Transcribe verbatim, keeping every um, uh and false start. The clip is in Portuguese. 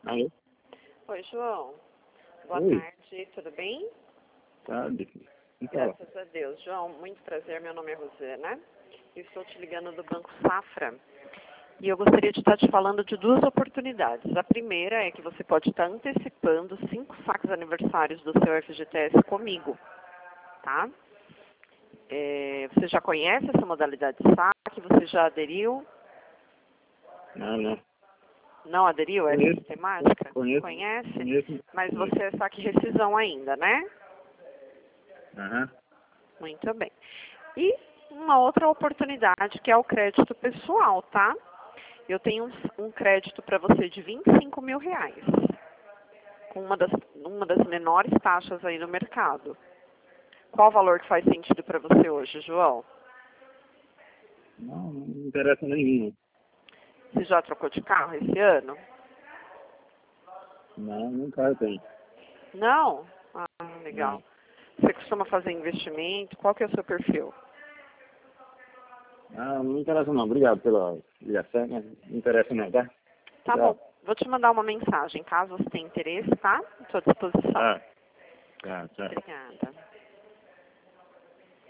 Alô? Oi, João. Boa Oi. tarde, tudo bem? Tarde. Então, Graças a Deus. João, muito prazer, meu nome é Rosana. Eu estou te ligando do Banco Safra. E eu gostaria de estar te falando de duas oportunidades. A primeira é que você pode estar antecipando cinco saques aniversários do seu F G T S comigo, tá? É, você já conhece essa modalidade de saque? Você já aderiu? não, não. Não aderiu a essa Conheço, sistemática? conheço, Conhece? conheço. Mas conheço. você é saque rescisão ainda, né? Aham. Muito bem. E uma outra oportunidade que é o crédito pessoal, tá? Eu tenho um, um crédito para você de vinte e cinco mil reais, com uma das, uma das menores taxas aí no mercado. Qual o valor que faz sentido para você hoje, João? Não, não me interessa nenhum. Você já trocou de carro esse ano? Não, nunca tem. Não? Ah, legal. Não. Você costuma fazer investimento? Qual que é o seu perfil? Ah, não me interessa não. Obrigado pela ligação, mas não me interessa não, tá? Tá Tchau. bom. Vou te mandar uma mensagem, caso você tenha interesse, tá? Estou à disposição. Ah, tchau, tchau. Obrigada.